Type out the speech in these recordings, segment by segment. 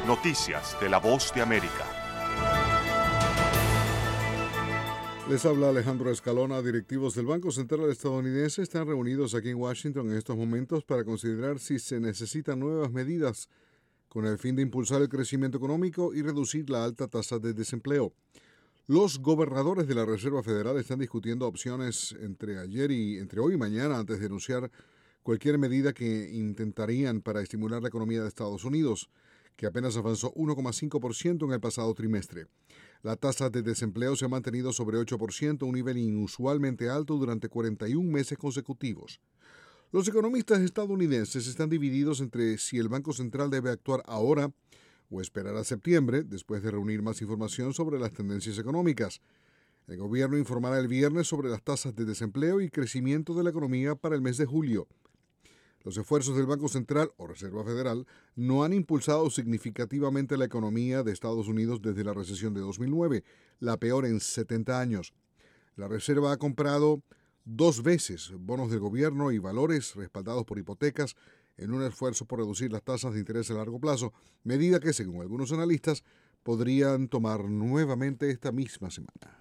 Noticias de la Voz de América. Les habla Alejandro Escalona. Directivos del Banco Central estadounidense están reunidos aquí en Washington en estos momentos para considerar si se necesitan nuevas medidas con el fin de impulsar el crecimiento económico y reducir la alta tasa de desempleo. Los gobernadores de la Reserva Federal están discutiendo opciones entre hoy y mañana antes de anunciar cualquier medida que intentarían para estimular la economía de Estados Unidos, que apenas avanzó 1,5% en el pasado trimestre. La tasa de desempleo se ha mantenido sobre 8%, un nivel inusualmente alto durante 41 meses consecutivos. Los economistas estadounidenses están divididos entre si el Banco Central debe actuar ahora o esperar a septiembre, después de reunir más información sobre las tendencias económicas. El gobierno informará el viernes sobre las tasas de desempleo y crecimiento de la economía para el mes de julio. Los esfuerzos del Banco Central o Reserva Federal no han impulsado significativamente la economía de Estados Unidos desde la recesión de 2009, la peor en 70 años. La Reserva ha comprado 2 veces bonos del gobierno y valores respaldados por hipotecas en un esfuerzo por reducir las tasas de interés a largo plazo, medida que, según algunos analistas, podrían tomar nuevamente esta misma semana.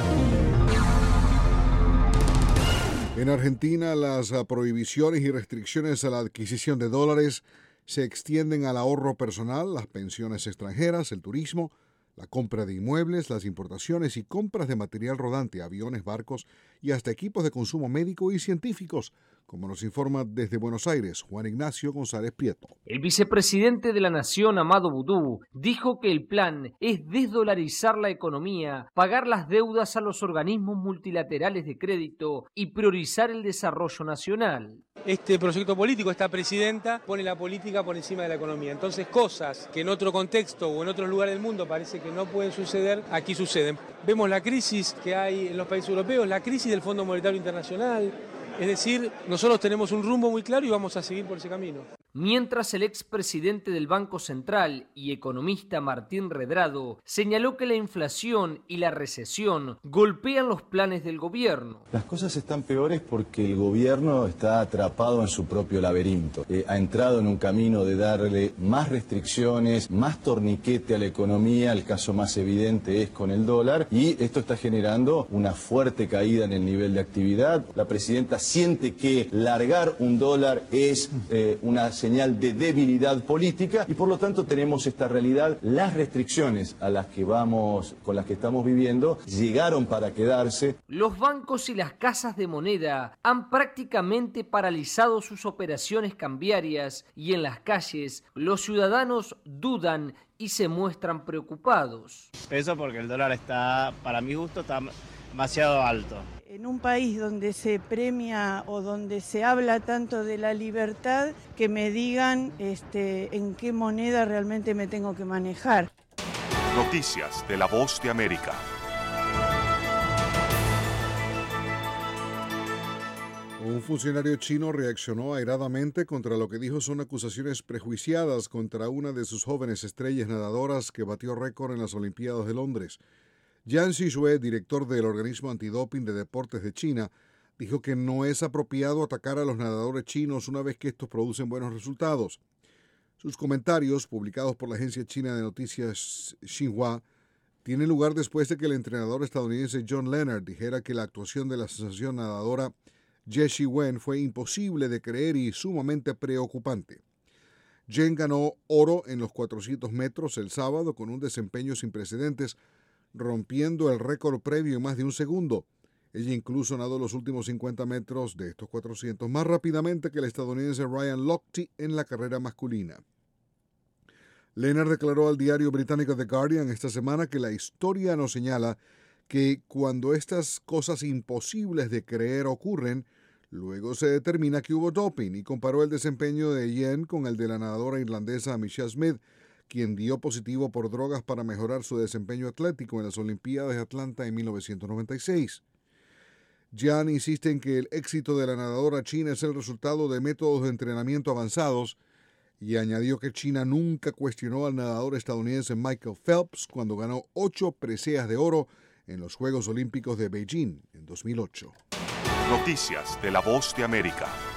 En Argentina, las prohibiciones y restricciones a la adquisición de dólares se extienden al ahorro personal, las pensiones extranjeras, el turismo, la compra de inmuebles, las importaciones y compras de material rodante, aviones, barcos y hasta equipos de consumo médico y científicos, como nos informa desde Buenos Aires Juan Ignacio González Prieto. El vicepresidente de la Nación, Amado Boudou, dijo que el plan es desdolarizar la economía, pagar las deudas a los organismos multilaterales de crédito y priorizar el desarrollo nacional. Este proyecto político, esta presidenta, pone la política por encima de la economía. Entonces, cosas que en otro contexto o en otro lugar del mundo parece que no pueden suceder, aquí suceden. Vemos la crisis que hay en los países europeos, la crisis del Fondo Monetario Internacional. Es decir, nosotros tenemos un rumbo muy claro y vamos a seguir por ese camino. Mientras el expresidente del Banco Central y economista Martín Redrado señaló que la inflación y la recesión golpean los planes del gobierno. Las cosas están peores porque el gobierno está atrapado en su propio laberinto. Ha entrado en un camino de darle más restricciones, más torniquete a la economía, el caso más evidente es con el dólar, y esto está generando una fuerte caída en el nivel de actividad. La presidenta siente que largar un dólar es una señal de debilidad política y por lo tanto tenemos esta realidad. Las restricciones con las que estamos viviendo llegaron para quedarse. Los bancos y las casas de moneda han prácticamente paralizado sus operaciones cambiarias y en las calles los ciudadanos dudan y se muestran preocupados. Eso porque el dólar está, para mi gusto, está demasiado alto. En un país donde se premia o donde se habla tanto de la libertad, que me digan en qué moneda realmente me tengo que manejar. Noticias de la Voz de América. Un funcionario chino reaccionó airadamente contra lo que dijo son acusaciones prejuiciadas contra una de sus jóvenes estrellas nadadoras que batió récord en las Olimpiadas de Londres. Jiang Zhixue, director del organismo antidoping de deportes de China, dijo que no es apropiado atacar a los nadadores chinos una vez que estos producen buenos resultados. Sus comentarios, publicados por la agencia china de noticias Xinhua, tienen lugar después de que el entrenador estadounidense John Leonard dijera que la actuación de la sensación nadadora Ye Shiwen fue imposible de creer y sumamente preocupante. Jen ganó oro en los 400 metros el sábado con un desempeño sin precedentes, rompiendo el récord previo en más de un segundo. Ella incluso nadó los últimos 50 metros de estos 400 más rápidamente que el estadounidense Ryan Lochte en la carrera masculina. Leonard declaró al diario británico The Guardian esta semana que la historia nos señala que cuando estas cosas imposibles de creer ocurren, luego se determina que hubo doping, y comparó el desempeño de Yen con el de la nadadora irlandesa Michelle Smith, quien dio positivo por drogas para mejorar su desempeño atlético en las Olimpiadas de Atlanta en 1996. Jiang insiste en que el éxito de la nadadora china es el resultado de métodos de entrenamiento avanzados y añadió que China nunca cuestionó al nadador estadounidense Michael Phelps cuando ganó 8 preseas de oro en los Juegos Olímpicos de Beijing en 2008. Noticias de la Voz de América.